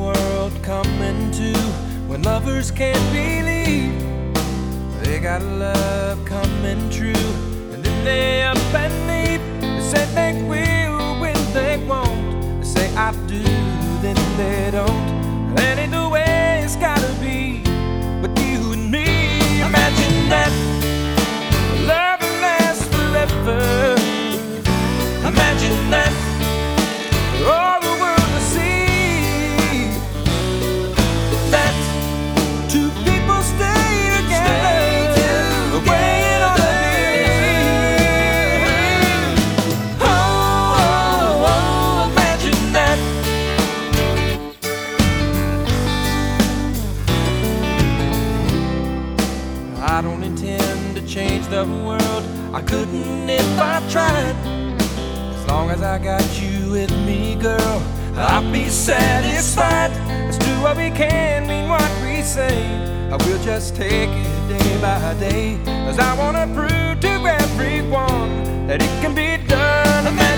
world coming to when lovers can't believe they got love coming true, and then they up and leave. They say they will when they won't. They say I do, then they don't. That ain't the way it's gotta be with you and me. Imagine that love will last forever. Imagine that all the world will see that two people stay together the way it ought to be. Oh, imagine that. I don't intend to change the world. I couldn't if I tried. As long as I got you with me, girl, I'll be satisfied. Let's do what we can, mean what we say. I will just take it day by day, 'cause I wanna prove to everyone that it can be done.